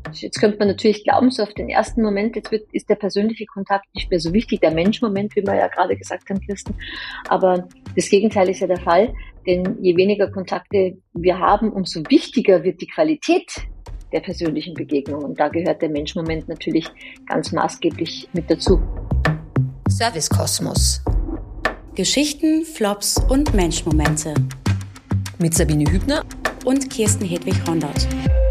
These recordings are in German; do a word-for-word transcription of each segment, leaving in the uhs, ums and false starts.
Jetzt könnte man natürlich glauben, so auf den ersten Moment, jetzt wird, ist der persönliche Kontakt nicht mehr so wichtig, der Mensch-Moment, wie wir ja gerade gesagt haben, Kirsten. Aber das Gegenteil ist ja der Fall, denn je weniger Kontakte wir haben, umso wichtiger wird die Qualität der persönlichen Begegnung. Und da gehört der Mensch-Moment natürlich ganz maßgeblich mit dazu. Service Kosmos. Geschichten, Flops und Mensch-Momente. Mit Sabine Hübner und Kirsten Hedwig-Hondert.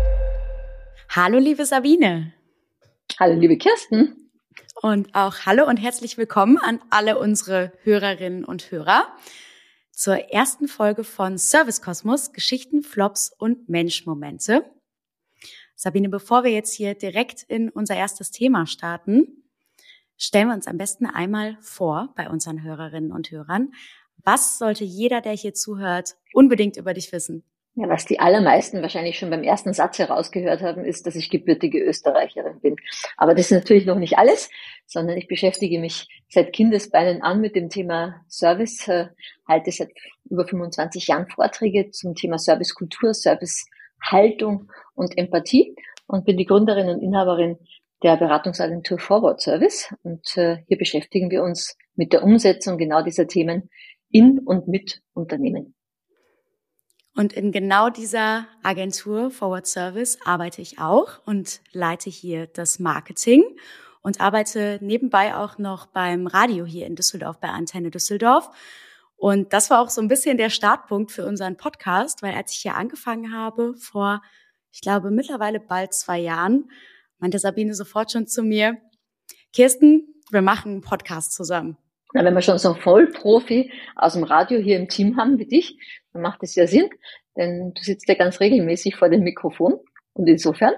Hallo, liebe Sabine. Hallo, liebe Kirsten. Und auch hallo und herzlich willkommen an alle unsere Hörerinnen und Hörer zur ersten Folge von Service Kosmos, Geschichten, Flops und Mensch-Momente. Sabine, bevor wir jetzt hier direkt in unser erstes Thema starten, stellen wir uns am besten einmal vor bei unseren Hörerinnen und Hörern. Was sollte jeder, der hier zuhört, unbedingt über dich wissen? Ja, was die allermeisten wahrscheinlich schon beim ersten Satz herausgehört haben, ist, dass ich gebürtige Österreicherin bin. Aber das ist natürlich noch nicht alles, sondern ich beschäftige mich seit Kindesbeinen an mit dem Thema Service, äh, halte seit über fünfundzwanzig Jahren Vorträge zum Thema Servicekultur, Servicehaltung und Empathie und bin die Gründerin und Inhaberin der Beratungsagentur Forward Service. Und äh, hier beschäftigen wir uns mit der Umsetzung genau dieser Themen in und mit Unternehmen. Und in genau dieser Agentur Forward Service arbeite ich auch und leite hier das Marketing und arbeite nebenbei auch noch beim Radio hier in Düsseldorf, bei Antenne Düsseldorf. Und das war auch so ein bisschen der Startpunkt für unseren Podcast, weil als ich hier angefangen habe, vor, ich glaube, mittlerweile bald zwei Jahren, meinte Sabine sofort schon zu mir, Kirsten, wir machen einen Podcast zusammen. Na, wenn wir schon so einen Vollprofi aus dem Radio hier im Team haben wie dich, dann macht es ja Sinn, denn du sitzt ja ganz regelmäßig vor dem Mikrofon und insofern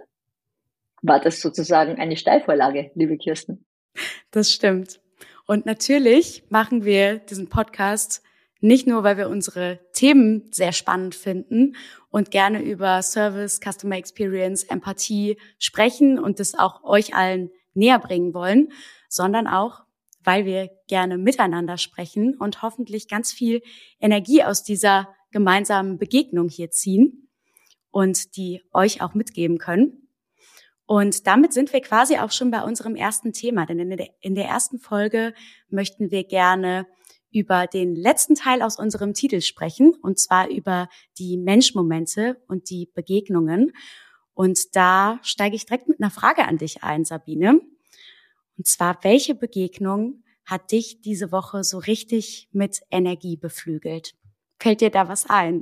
war das sozusagen eine Steilvorlage, liebe Kirsten. Das stimmt. Und natürlich machen wir diesen Podcast nicht nur, weil wir unsere Themen sehr spannend finden und gerne über Service, Customer Experience, Empathie sprechen und das auch euch allen näher bringen wollen, sondern auch, weil wir gerne miteinander sprechen und hoffentlich ganz viel Energie aus dieser gemeinsamen Begegnung hier ziehen und die euch auch mitgeben können. Und damit sind wir quasi auch schon bei unserem ersten Thema, denn in der, in der ersten Folge möchten wir gerne über den letzten Teil aus unserem Titel sprechen, und zwar über die Mensch-Momente und die Begegnungen. Und da steige ich direkt mit einer Frage an dich ein, Sabine. Und zwar, welche Begegnung hat dich diese Woche so richtig mit Energie beflügelt? Fällt dir da was ein?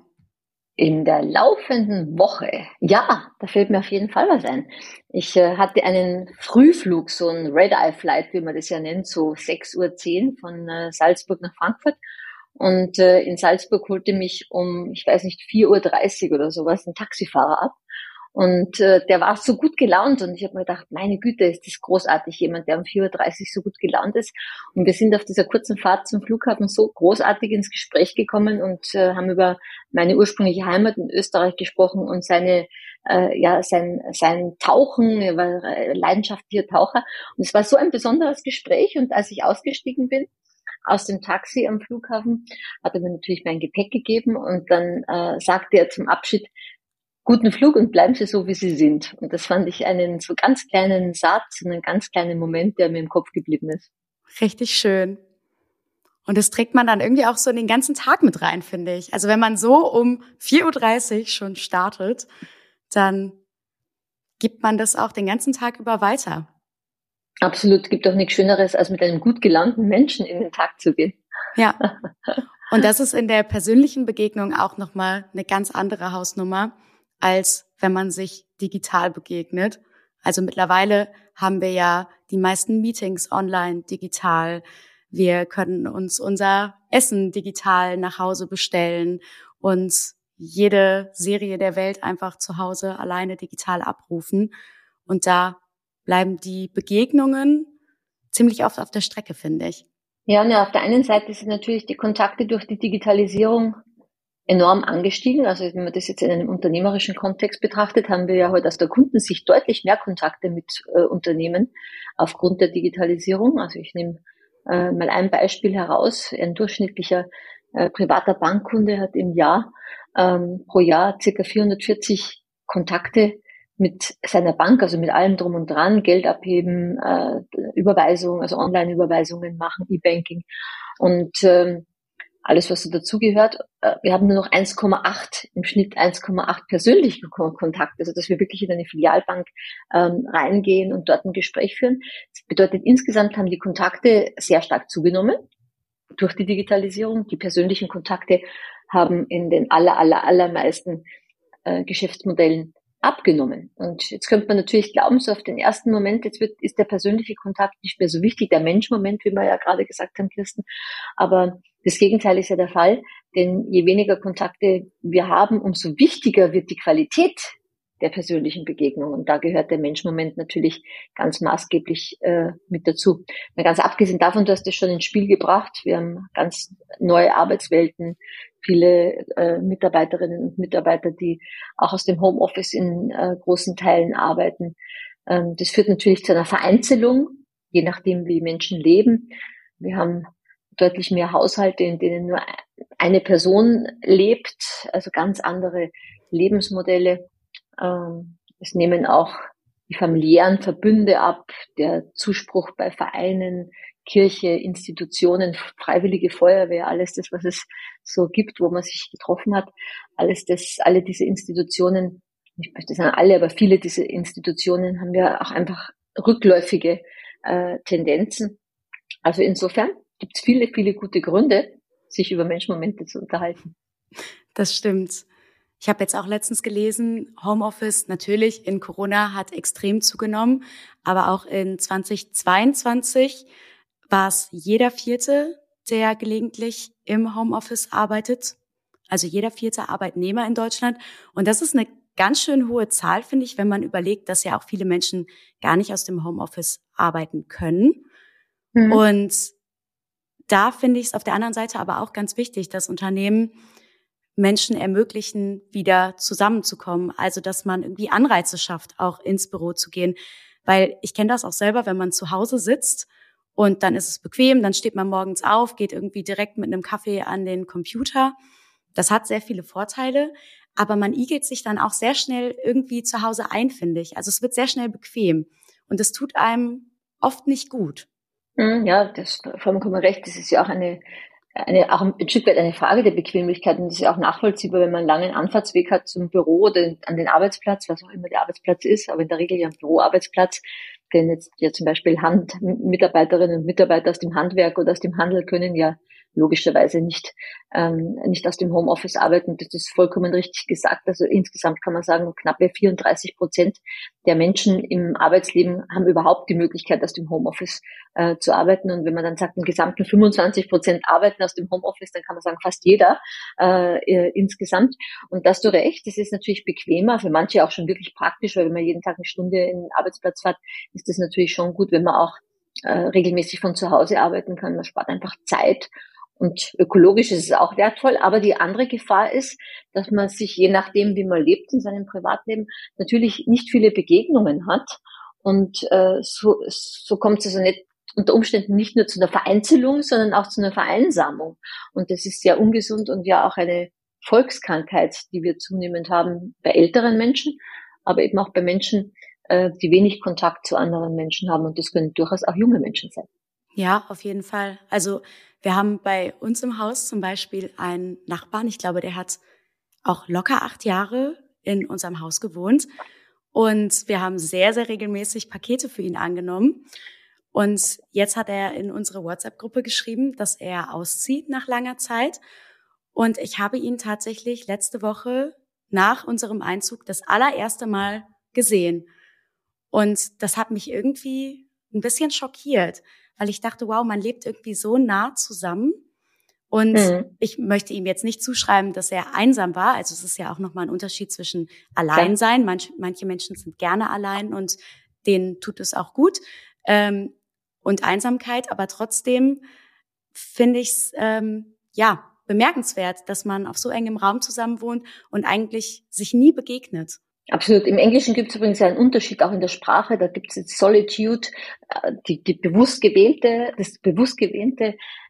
In der laufenden Woche, ja, da fällt mir auf jeden Fall was ein. Ich äh, hatte einen Frühflug, so ein Red-Eye-Flight, wie man das ja nennt, so sechs Uhr zehn von äh, Salzburg nach Frankfurt. Und äh, in Salzburg holte mich um, ich weiß nicht, vier Uhr dreißig oder sowas ein Taxifahrer ab. Und äh, der war so gut gelaunt und ich habe mir gedacht, meine Güte, ist das großartig, jemand, der um vier Uhr dreißig so gut gelaunt ist. Und wir sind auf dieser kurzen Fahrt zum Flughafen so großartig ins Gespräch gekommen und äh, haben über meine ursprüngliche Heimat in Österreich gesprochen und seine, äh, ja, sein, sein Tauchen, er war äh, leidenschaftlicher Taucher. Und es war so ein besonderes Gespräch und als ich ausgestiegen bin aus dem Taxi am Flughafen, hat er mir natürlich mein Gepäck gegeben und dann äh, sagte er zum Abschied, guten Flug und bleiben Sie so, wie Sie sind. Und das fand ich einen so ganz kleinen Satz, einen ganz kleinen Moment, der mir im Kopf geblieben ist. Richtig schön. Und das trägt man dann irgendwie auch so in den ganzen Tag mit rein, finde ich. Also wenn man so um vier Uhr dreißig schon startet, dann gibt man das auch den ganzen Tag über weiter. Absolut, gibt auch nichts Schöneres, als mit einem gut gelaunten Menschen in den Tag zu gehen. Ja. Und das ist in der persönlichen Begegnung auch nochmal eine ganz andere Hausnummer, als wenn man sich digital begegnet. Also mittlerweile haben wir ja die meisten Meetings online digital. Wir können uns unser Essen digital nach Hause bestellen, uns jede Serie der Welt einfach zu Hause alleine digital abrufen. Und da bleiben die Begegnungen ziemlich oft auf der Strecke, finde ich. Ja, und auf der einen Seite sind natürlich die Kontakte durch die Digitalisierung enorm angestiegen. Also wenn man das jetzt in einem unternehmerischen Kontext betrachtet, haben wir ja heute aus der Kundensicht deutlich mehr Kontakte mit äh, Unternehmen aufgrund der Digitalisierung. Also ich nehme äh, mal ein Beispiel heraus. Ein durchschnittlicher äh, privater Bankkunde hat im Jahr ähm, pro Jahr circa vierhundertvierzig Kontakte mit seiner Bank, also mit allem drum und dran, Geld abheben, äh, Überweisungen, also Online-Überweisungen machen, E-Banking und ähm, alles, was so dazugehört. Äh, wir haben nur noch eins Komma acht, im Schnitt eins Komma acht persönliche Kontakte, also dass wir wirklich in eine Filialbank ähm, reingehen und dort ein Gespräch führen. Das bedeutet, insgesamt haben die Kontakte sehr stark zugenommen durch die Digitalisierung. Die persönlichen Kontakte haben in den aller, aller, allermeisten äh, Geschäftsmodellen abgenommen. Und jetzt könnte man natürlich glauben, so auf den ersten Moment, jetzt wird, ist der persönliche Kontakt nicht mehr so wichtig, der Mensch-Moment, wie wir ja gerade gesagt haben, Kirsten. Aber das Gegenteil ist ja der Fall, denn je weniger Kontakte wir haben, umso wichtiger wird die Qualität der persönlichen Begegnung. Und da gehört der Mensch-Moment natürlich ganz maßgeblich äh, mit dazu. Na, ganz abgesehen davon, du hast das schon ins Spiel gebracht. Wir haben ganz neue Arbeitswelten, viele äh, Mitarbeiterinnen und Mitarbeiter, die auch aus dem Homeoffice in äh, großen Teilen arbeiten. Ähm, das führt natürlich zu einer Vereinzelung, je nachdem, wie Menschen leben. Wir haben deutlich mehr Haushalte, in denen nur eine Person lebt, also ganz andere Lebensmodelle. Ähm, es nehmen auch die familiären Verbünde ab, der Zuspruch bei Vereinen, Kirche, Institutionen, Freiwillige Feuerwehr, alles das, was es so gibt, wo man sich getroffen hat, alles das, alle diese Institutionen, ich möchte sagen alle, aber viele dieser Institutionen haben ja auch einfach rückläufige äh, Tendenzen. Also insofern gibt es viele, viele gute Gründe, sich über Menschmomente zu unterhalten. Das stimmt. Ich habe jetzt auch letztens gelesen, Homeoffice natürlich in Corona hat extrem zugenommen, aber auch in zweitausendzweiundzwanzig war es jeder Vierte, der gelegentlich im Homeoffice arbeitet. Also jeder vierte Arbeitnehmer in Deutschland. Und das ist eine ganz schön hohe Zahl, finde ich, wenn man überlegt, dass ja auch viele Menschen gar nicht aus dem Homeoffice arbeiten können. Mhm. Und da finde ich es auf der anderen Seite aber auch ganz wichtig, dass Unternehmen Menschen ermöglichen, wieder zusammenzukommen. Also, dass man irgendwie Anreize schafft, auch ins Büro zu gehen. Weil ich kenne das auch selber, wenn man zu Hause sitzt und dann ist es bequem, dann steht man morgens auf, geht irgendwie direkt mit einem Kaffee an den Computer. Das hat sehr viele Vorteile, aber man igelt sich dann auch sehr schnell irgendwie zu Hause ein, finde ich. Also es wird sehr schnell bequem und es tut einem oft nicht gut. Ja, das ist vollkommen recht. Das ist ja auch eine Eine, auch ein Stück weit eine Frage der Bequemlichkeit, und das ist ja auch nachvollziehbar, wenn man einen langen Anfahrtsweg hat zum Büro oder an den Arbeitsplatz, was auch immer der Arbeitsplatz ist, aber in der Regel ja ein Büroarbeitsplatz, denn jetzt ja zum Beispiel Handmitarbeiterinnen und Mitarbeiter aus dem Handwerk oder aus dem Handel können ja logischerweise nicht ähm, nicht aus dem Homeoffice arbeiten. Das ist vollkommen richtig gesagt. Also insgesamt kann man sagen, knappe vierunddreißig Prozent der Menschen im Arbeitsleben haben überhaupt die Möglichkeit, aus dem Homeoffice äh, zu arbeiten. Und wenn man dann sagt, im gesamten fünfundzwanzig Prozent arbeiten aus dem Homeoffice, dann kann man sagen, fast jeder äh, äh, insgesamt. Und da hast du recht, das ist natürlich bequemer, für manche auch schon wirklich praktisch, weil wenn man jeden Tag eine Stunde in den Arbeitsplatz fährt, ist das natürlich schon gut, wenn man auch äh, regelmäßig von zu Hause arbeiten kann. Man spart einfach Zeit. Und ökologisch ist es auch wertvoll, aber die andere Gefahr ist, dass man sich, je nachdem, wie man lebt in seinem Privatleben, natürlich nicht viele Begegnungen hat. Und äh, so, so kommt es also nicht unter Umständen nicht nur zu einer Vereinzelung, sondern auch zu einer Vereinsamung. Und das ist sehr ungesund und ja auch eine Volkskrankheit, die wir zunehmend haben bei älteren Menschen, aber eben auch bei Menschen, äh, die wenig Kontakt zu anderen Menschen haben. Und das können durchaus auch junge Menschen sein. Ja, auf jeden Fall. Also wir haben bei uns im Haus zum Beispiel einen Nachbarn, ich glaube, der hat auch locker acht Jahre in unserem Haus gewohnt. Und wir haben sehr, sehr regelmäßig Pakete für ihn angenommen. Und jetzt hat er in unsere WhatsApp-Gruppe geschrieben, dass er auszieht nach langer Zeit. Und ich habe ihn tatsächlich letzte Woche nach unserem Einzug das allererste Mal gesehen. Und das hat mich irgendwie ein bisschen schockiert, weil ich dachte, wow, man lebt irgendwie so nah zusammen. Und mhm. ich möchte ihm jetzt nicht zuschreiben, dass er einsam war. Also es ist ja auch nochmal ein Unterschied zwischen Alleinsein. Ja. Manch, manche Menschen sind gerne allein und denen tut es auch gut. Ähm, und Einsamkeit. Aber trotzdem finde ich es ähm, ja bemerkenswert, dass man auf so engem Raum zusammen wohnt und eigentlich sich nie begegnet. Absolut. Im Englischen gibt es übrigens einen Unterschied auch in der Sprache. Da gibt es jetzt Solitude, die, die bewusst gewählte, das bewusst gewählte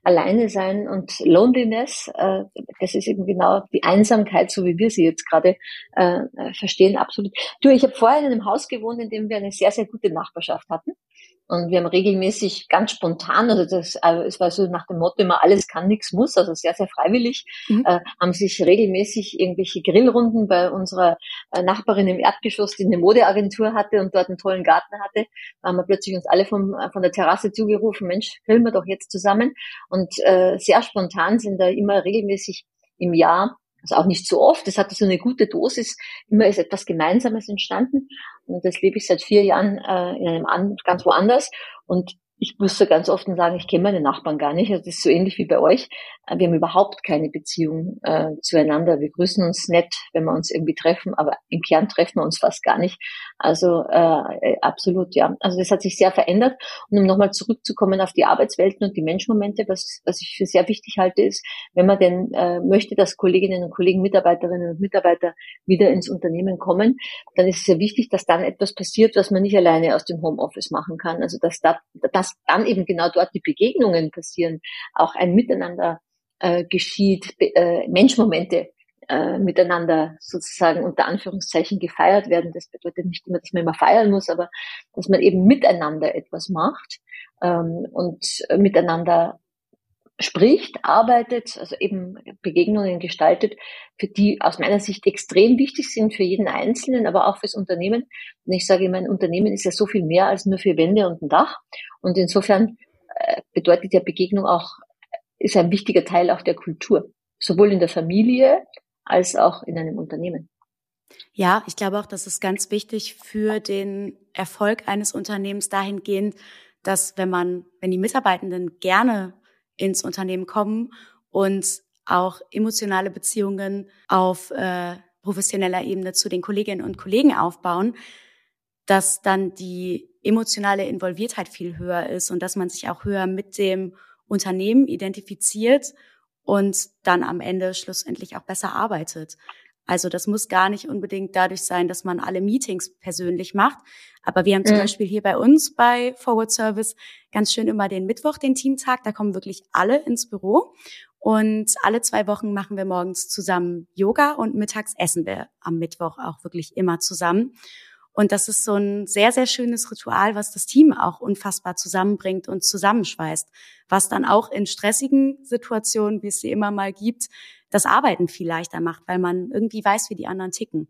alleine sein und Loneliness, äh, das ist eben genau die Einsamkeit, so wie wir sie jetzt gerade äh, verstehen, absolut. Du, ich habe vorher in einem Haus gewohnt, in dem wir eine sehr, sehr gute Nachbarschaft hatten. Und wir haben regelmäßig ganz spontan, also das, also es war so nach dem Motto immer alles kann, nichts muss, also sehr, sehr freiwillig, mhm. äh, haben sich regelmäßig irgendwelche Grillrunden bei unserer äh, Nachbarin im Erdgeschoss, die eine Modeagentur hatte und dort einen tollen Garten hatte. Da haben wir plötzlich uns alle vom, von der Terrasse zugerufen, Mensch, grillen wir doch jetzt zusammen. Und äh, sehr spontan sind da immer regelmäßig im Jahr, also auch nicht so oft, das hatte so eine gute Dosis, immer ist etwas Gemeinsames entstanden. Und das lebe ich seit vier Jahren äh, in einem an, ganz woanders. Und ich muss so ganz offen sagen, ich kenne meine Nachbarn gar nicht. Also das ist so ähnlich wie bei euch. Wir haben überhaupt keine Beziehung äh, zueinander. Wir grüßen uns nett, wenn wir uns irgendwie treffen, aber im Kern treffen wir uns fast gar nicht. Also äh, absolut, ja. Also das hat sich sehr verändert. Und um nochmal zurückzukommen auf die Arbeitswelten und die Menschmomente, was, was ich für sehr wichtig halte, ist, wenn man denn äh, möchte, dass Kolleginnen und Kollegen, Mitarbeiterinnen und Mitarbeiter wieder ins Unternehmen kommen, dann ist es sehr wichtig, dass dann etwas passiert, was man nicht alleine aus dem Homeoffice machen kann. Also dass da, dass dann eben genau dort die Begegnungen passieren, auch ein Miteinander äh, geschieht, äh, Menschmomente äh, miteinander sozusagen unter Anführungszeichen gefeiert werden. Das bedeutet nicht immer, dass man immer feiern muss, aber dass man eben miteinander etwas macht ähm, und äh, miteinander spricht, arbeitet, also eben Begegnungen gestaltet, für die aus meiner Sicht extrem wichtig sind für jeden Einzelnen, aber auch fürs Unternehmen. Und ich sage immer, ein Unternehmen ist ja so viel mehr als nur vier Wände und ein Dach. Und insofern äh, bedeutet ja Begegnung auch, ist ein wichtiger Teil auch der Kultur, sowohl in der Familie als auch in einem Unternehmen. Ja, ich glaube auch, das ist ganz wichtig für den Erfolg eines Unternehmens dahingehend, dass wenn man, wenn die Mitarbeitenden gerne ins Unternehmen kommen und auch emotionale Beziehungen auf äh, professioneller Ebene zu den Kolleginnen und Kollegen aufbauen, dass dann die emotionale Involviertheit viel höher ist und dass man sich auch höher mit dem Unternehmen identifiziert und dann am Ende schlussendlich auch besser arbeitet. Also das muss gar nicht unbedingt dadurch sein, dass man alle Meetings persönlich macht. Aber wir haben zum mhm. Beispiel hier bei uns bei Forward Service ganz schön immer den Mittwoch, den Teamtag. Da kommen wirklich alle ins Büro. Und alle zwei Wochen machen wir morgens zusammen Yoga und mittags essen wir am Mittwoch auch wirklich immer zusammen. Und das ist so ein sehr, sehr schönes Ritual, was das Team auch unfassbar zusammenbringt und zusammenschweißt. Was dann auch in stressigen Situationen, wie es sie immer mal gibt, das Arbeiten viel leichter macht, weil man irgendwie weiß, wie die anderen ticken.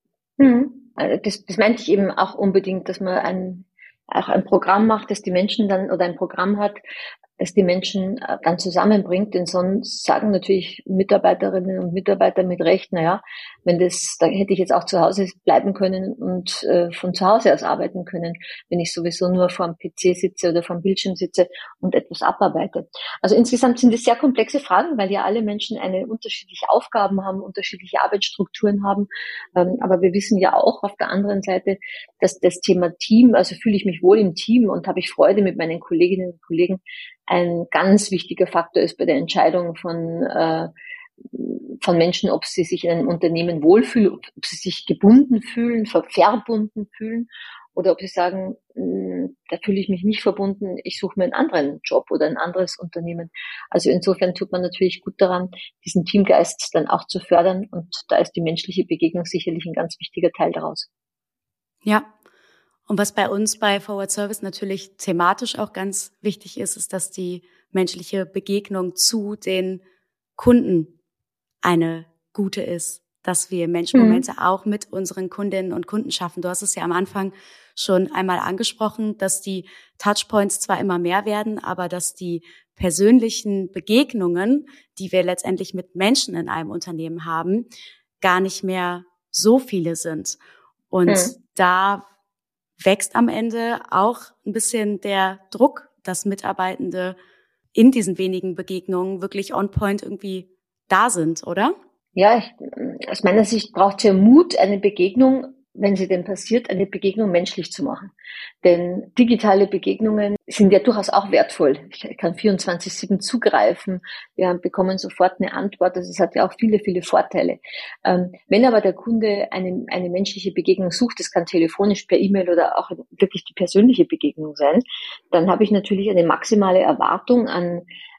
Mhm. Das, das meinte ich eben auch unbedingt, dass man ein, auch ein Programm macht, das die Menschen dann, oder ein Programm hat, das die Menschen dann zusammenbringt, denn sonst sagen natürlich Mitarbeiterinnen und Mitarbeiter mit Recht, naja, wenn das, da hätte ich jetzt auch zu Hause bleiben können und äh, von zu Hause aus arbeiten können, wenn ich sowieso nur vor dem P C sitze oder vor dem Bildschirm sitze und etwas abarbeite. Also insgesamt sind es sehr komplexe Fragen, weil ja alle Menschen eine unterschiedliche Aufgaben haben, unterschiedliche Arbeitsstrukturen haben, ähm, aber wir wissen ja auch auf der anderen Seite, dass das Thema Team, also fühle ich mich wohl im Team und habe ich Freude mit meinen Kolleginnen und Kollegen, ein ganz wichtiger Faktor ist bei der Entscheidung von äh, von Menschen, ob sie sich in einem Unternehmen wohlfühlen, ob, ob sie sich gebunden fühlen, ver- verbunden fühlen oder ob sie sagen, mh, da fühle ich mich nicht verbunden, ich suche mir einen anderen Job oder ein anderes Unternehmen. Also insofern tut man natürlich gut daran, diesen Teamgeist dann auch zu fördern und da ist die menschliche Begegnung sicherlich ein ganz wichtiger Teil daraus. Ja. Und was bei uns bei Forward Service natürlich thematisch auch ganz wichtig ist, ist, dass die menschliche Begegnung zu den Kunden eine gute ist, dass wir Menschmomente mhm. auch mit unseren Kundinnen und Kunden schaffen. Du hast es ja am Anfang schon einmal angesprochen, dass die Touchpoints zwar immer mehr werden, aber dass die persönlichen Begegnungen, die wir letztendlich mit Menschen in einem Unternehmen haben, gar nicht mehr so viele sind. Und mhm. da wächst am Ende auch ein bisschen der Druck, dass Mitarbeitende in diesen wenigen Begegnungen wirklich on point irgendwie da sind, oder? Ja, ich, aus meiner Sicht braucht es ja Mut, eine Begegnung, wenn sie denn passiert, eine Begegnung menschlich zu machen. Denn digitale Begegnungen sind ja durchaus auch wertvoll. Ich kann vierundzwanzig sieben zugreifen, wir bekommen sofort eine Antwort, also es hat ja auch viele, viele Vorteile. Ähm, wenn aber der Kunde eine, eine menschliche Begegnung sucht, das kann telefonisch, per E-Mail oder auch wirklich die persönliche Begegnung sein, dann habe ich natürlich eine maximale Erwartung an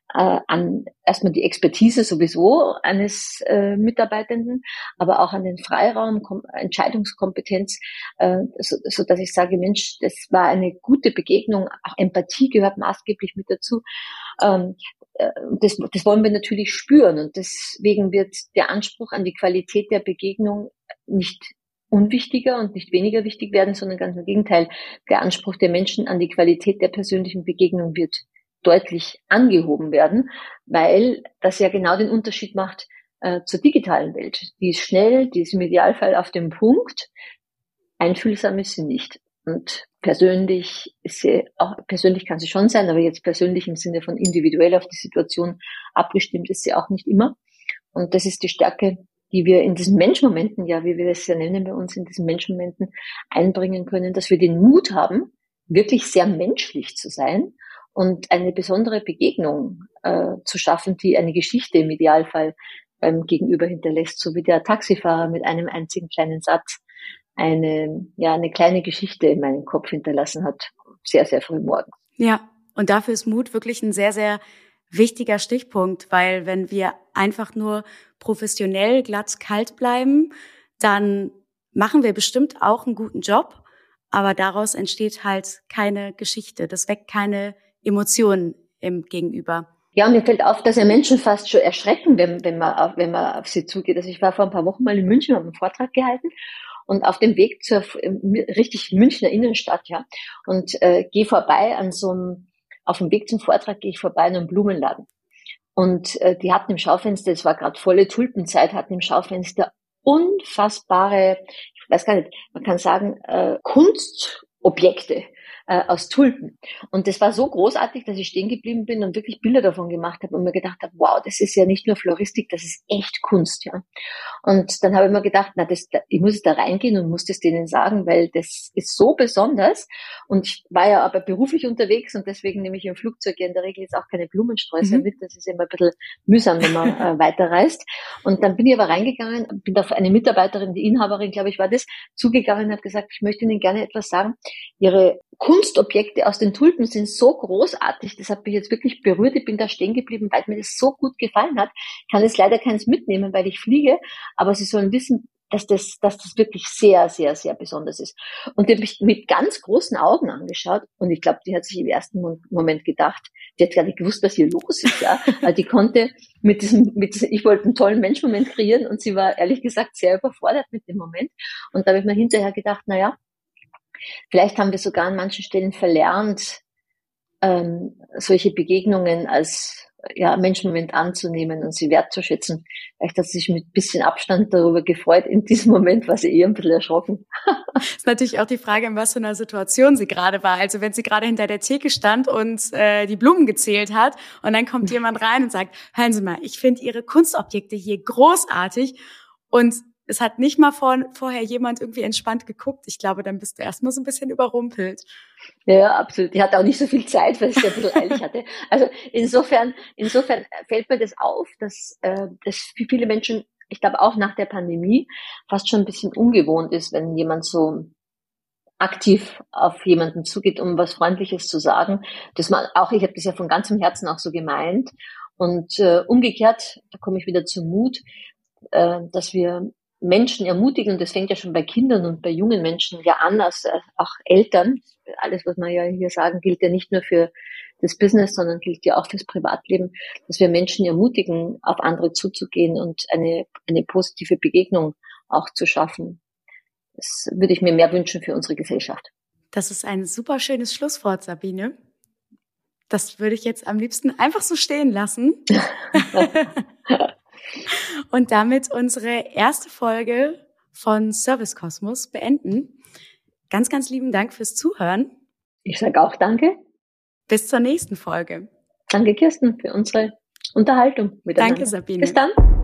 äh, an erstmal die Expertise sowieso eines äh, Mitarbeitenden, aber auch an den Freiraum, Kom- Entscheidungskompetenz, äh, so, so dass ich sage, Mensch, das war eine gute Begegnung, auch Empathie gehört maßgeblich mit dazu. Ähm, äh, das, das wollen wir natürlich spüren und deswegen wird der Anspruch an die Qualität der Begegnung nicht unwichtiger und nicht weniger wichtig werden, sondern ganz im Gegenteil, der Anspruch der Menschen an die Qualität der persönlichen Begegnung wird deutlich angehoben werden, weil das ja genau den Unterschied macht äh, zur digitalen Welt. Die ist schnell, die ist im Idealfall auf dem Punkt, einfühlsam ist sie nicht. Und persönlich ist sie, auch persönlich kann sie schon sein, aber jetzt persönlich im Sinne von individuell auf die Situation abgestimmt ist sie auch nicht immer. Und das ist die Stärke, die wir in diesen Menschmomenten, ja, wie wir das ja nennen bei uns, in diesen Menschmomenten einbringen können, dass wir den Mut haben, wirklich sehr menschlich zu sein und eine besondere Begegnung äh, zu schaffen, die eine Geschichte im Idealfall beim Gegenüber hinterlässt, so wie der Taxifahrer mit einem einzigen kleinen Satz eine, ja, eine kleine Geschichte in meinem Kopf hinterlassen hat, sehr, sehr früh morgens. Ja, und dafür ist Mut wirklich ein sehr, sehr wichtiger Stichpunkt, weil wenn wir einfach nur professionell glatt kalt bleiben, dann machen wir bestimmt auch einen guten Job, aber daraus entsteht halt keine Geschichte. Das weckt keine Emotionen im Gegenüber. Ja, mir fällt auf, dass ja Menschen fast schon erschrecken, wenn, wenn man auf, wenn man auf sie zugeht. Also ich war vor ein paar Wochen mal in München, habe einen Vortrag gehalten und auf dem Weg zur richtig Münchner Innenstadt, ja, und äh, gehe vorbei an so einem, auf dem Weg zum Vortrag gehe ich vorbei an einem Blumenladen. Und äh, die hatten im Schaufenster, es war gerade volle Tulpenzeit, hatten im Schaufenster unfassbare, ich weiß gar nicht, man kann sagen, äh, Kunstobjekte äh, aus Tulpen. Und das war so großartig, dass ich stehen geblieben bin und wirklich Bilder davon gemacht habe und mir gedacht habe, wow, das ist ja nicht nur Floristik, das ist echt Kunst, ja. Und dann habe ich mir gedacht, na, das, ich muss da reingehen und muss das denen sagen, weil das ist so besonders. Und ich war ja aber beruflich unterwegs und deswegen nehme ich im Flugzeug ja in der Regel jetzt auch keine Blumensträuße mhm. mit. Das ist immer ein bisschen mühsam, wenn man äh, weiterreist. Und dann bin ich aber reingegangen, bin auf eine Mitarbeiterin, die Inhaberin, glaube ich, war das, zugegangen und habe gesagt, ich möchte Ihnen gerne etwas sagen. Ihre Kunstobjekte aus den Tulpen sind so großartig, das hat mich jetzt wirklich berührt. Ich bin da stehen geblieben, weil mir das so gut gefallen hat. Ich kann jetzt leider keins mitnehmen, weil ich fliege, aber Sie sollen wissen, dass das, dass das wirklich sehr, sehr, sehr besonders ist. Und die habe ich mit ganz großen Augen angeschaut und ich glaube, die hat sich im ersten Moment gedacht, die hat gar nicht gewusst, was hier los ist, ja. Also die konnte mit diesem, mit diesem, ich wollte einen tollen Menschmoment kreieren und sie war ehrlich gesagt sehr überfordert mit dem Moment. Und da habe ich mir hinterher gedacht, na ja, vielleicht haben wir sogar an manchen Stellen verlernt, ähm, solche Begegnungen als ja, Menschenmoment anzunehmen und sie wertzuschätzen. Vielleicht hat sie sich mit ein bisschen Abstand darüber gefreut. In diesem Moment war sie eher ein bisschen erschrocken. Das ist natürlich auch die Frage, in was für einer Situation sie gerade war. Also wenn sie gerade hinter der Theke stand und äh, die Blumen gezählt hat und dann kommt jemand rein und sagt, hören Sie mal, ich finde Ihre Kunstobjekte hier großartig und es hat nicht mal vor, vorher jemand irgendwie entspannt geguckt. Ich glaube, dann bist du erstmal so ein bisschen überrumpelt. Ja, absolut. Ich hatte auch nicht so viel Zeit, weil ich es ein bisschen eilig hatte. Also insofern, insofern fällt mir das auf, dass äh, das für viele Menschen, ich glaube auch nach der Pandemie, fast schon ein bisschen ungewohnt ist, wenn jemand so aktiv auf jemanden zugeht, um was Freundliches zu sagen. Das man auch, ich habe das ja von ganzem Herzen auch so gemeint. Und äh, umgekehrt, da komme ich wieder zum Mut, äh, dass wir Menschen ermutigen, und das fängt ja schon bei Kindern und bei jungen Menschen ja an, als auch Eltern. Alles, was wir ja hier sagen, gilt ja nicht nur für das Business, sondern gilt ja auch fürs Privatleben, dass wir Menschen ermutigen, auf andere zuzugehen und eine, eine positive Begegnung auch zu schaffen. Das würde ich mir mehr wünschen für unsere Gesellschaft. Das ist ein super schönes Schlusswort, Sabine. Das würde ich jetzt am liebsten einfach so stehen lassen. Und damit unsere erste Folge von Service Kosmos beenden. Ganz, ganz lieben Dank fürs Zuhören. Ich sage auch danke. Bis zur nächsten Folge. Danke, Kirsten, für unsere Unterhaltung miteinander. Danke, Sabine. Bis dann.